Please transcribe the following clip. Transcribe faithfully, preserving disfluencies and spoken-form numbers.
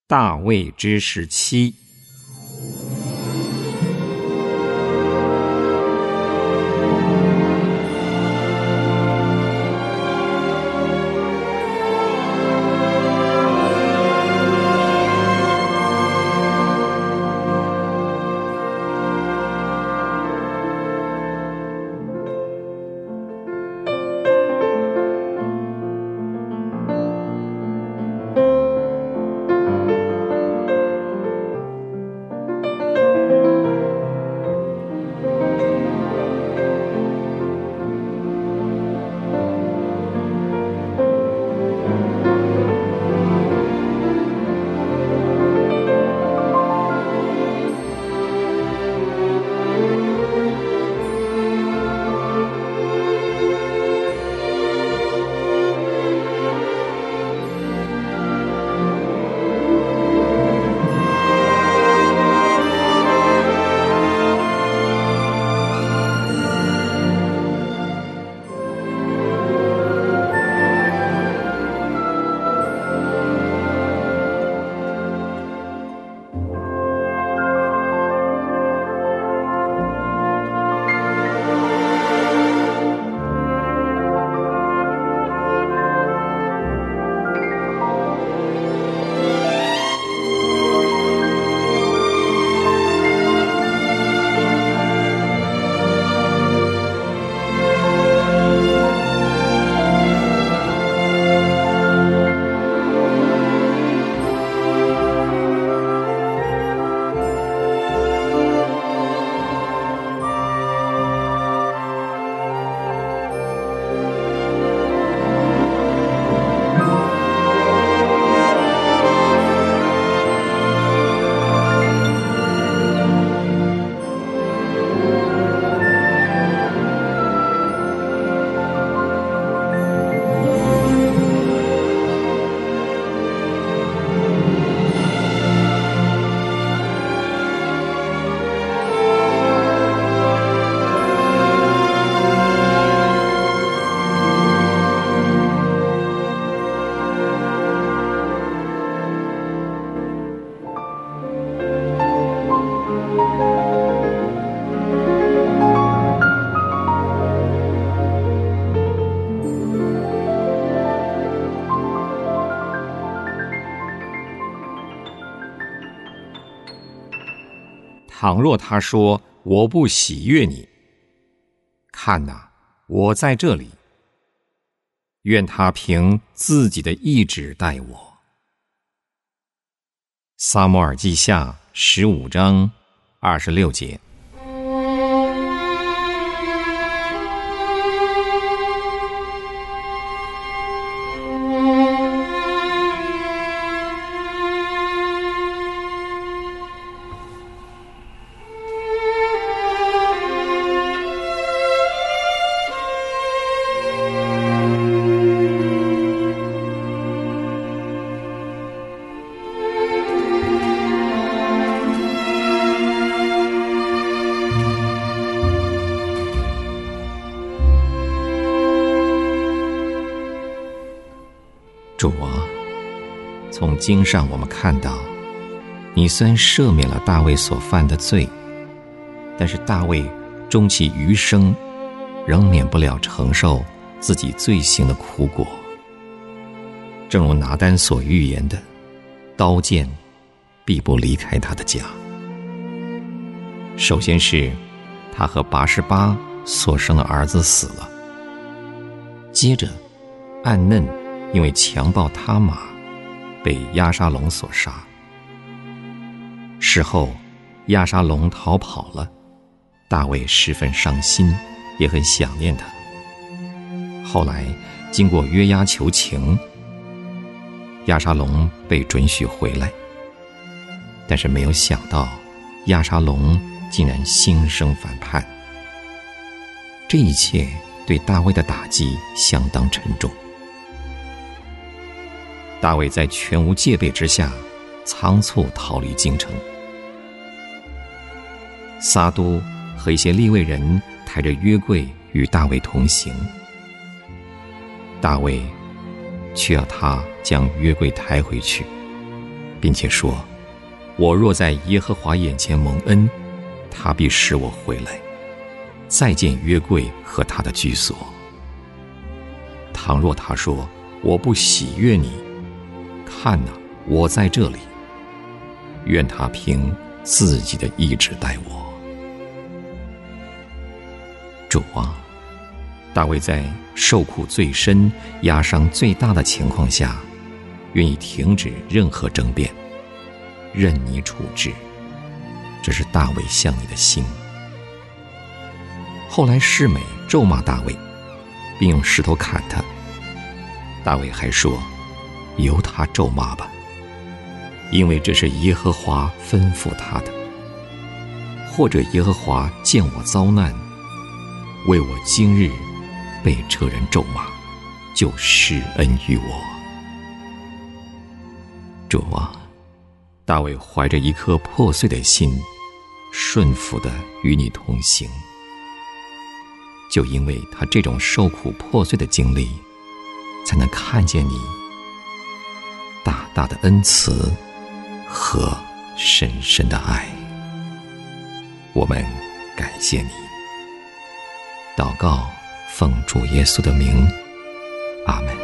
大卫之十七。倘若他说我不喜悦你，看哪，我在这里，愿他凭自己的意志待我。撒母耳记下十五章二十六节。主啊，从经上我们看到，你虽然赦免了大卫所犯的罪，但是大卫终其余生仍免不了承受自己罪行的苦果。正如拿单所预言的，刀剑必不离开他的家。首先是他和拔示巴所生的儿子死了，接着暗嫩因为强暴他玛被押沙龙所杀。事后押沙龙逃跑了，大卫十分伤心，也很想念他。后来经过约押求情，押沙龙被准许回来，但是没有想到押沙龙竟然心生反叛。这一切对大卫的打击相当沉重。大卫在全无戒备之下仓促逃离京城。撒都和一些利未人抬着约柜与大卫同行，大卫却要他将约柜抬回去， 并且说，我若在耶和华眼前蒙恩，他必使我回来，再见约柜和他的居所。倘若他说，我不喜悦你，看哪，我在这里，愿他凭自己的意志待我。主啊，大卫在受苦最深、压伤最大的情况下，愿意停止任何争辩，任你处置，这是大卫向你的心。后来示每咒骂大卫，并用石头砍他。大卫还说，由他咒骂吧，因为这是耶和华吩咐他的。或者耶和华见我遭难，为我今日被这人咒骂，就施恩于我。主啊，大卫怀着一颗破碎的心，顺服地与你同行。就因为他这种受苦破碎的经历，才能看见你大大的恩慈和深深的爱。我们感谢你。祷告，奉主耶稣的名，阿们。